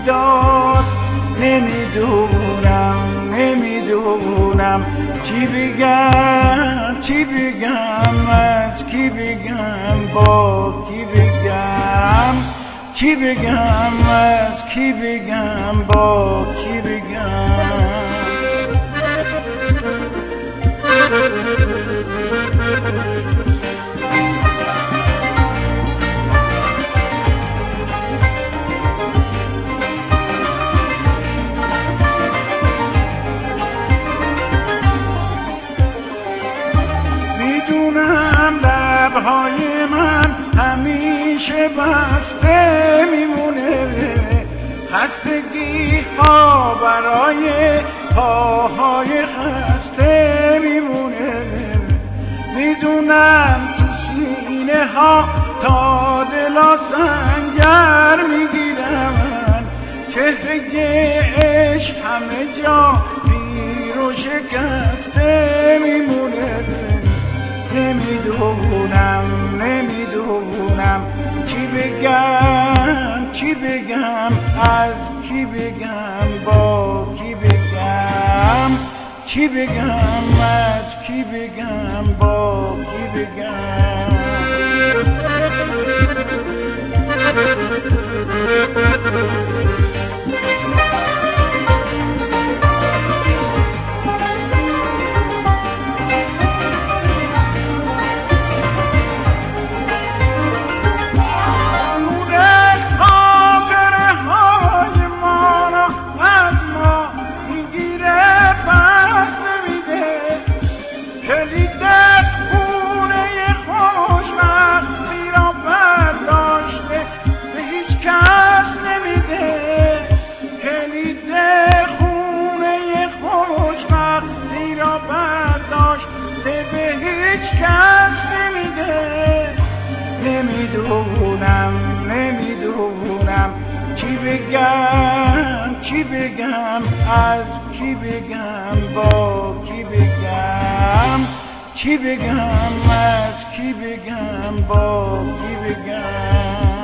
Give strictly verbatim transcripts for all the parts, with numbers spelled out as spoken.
میداد. نمیدونم نمیدونم چی بگم چی بگم از کی بگم با کی بگم چی بگم از کی بگم با کی بگم. میدونم لبهای من همیشه بسته میمونه، خستگی ها برای پاهای خسته میمونه. میدونم تو سینه ها تا دلا سنگر میگیرم، چهره عشق همه جا پیر و شکسته میمونه. نمیدونم نمیدونم چی بگم چی بگم از کی بگم با کی بگم چی بگم از کی بگم با کی بگم. نمیدونم نمیدونم چی بگم چی بگم از کی بگم با کی بگم چی بگم از کی بگم با کی بگم.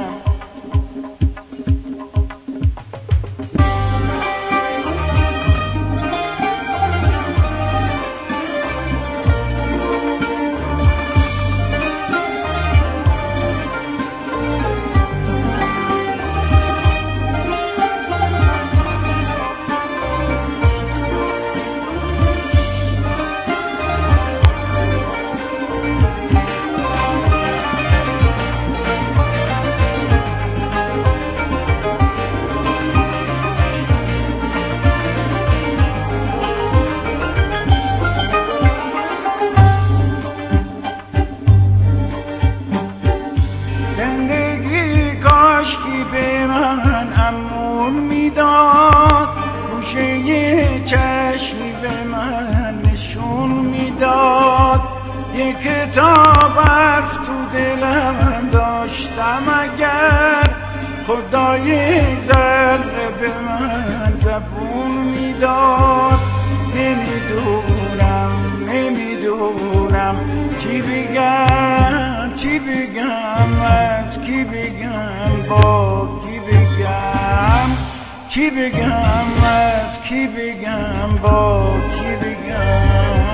چشمی به من نشون میداد، یک کتاب از تو دلم داشتم، اگر خدای ذره به من زبون میداد. نمیدونم نمیدونم چی بگم چی بگم از کی بگم با کی بگم چی بگم از کی بگم با کی بگم.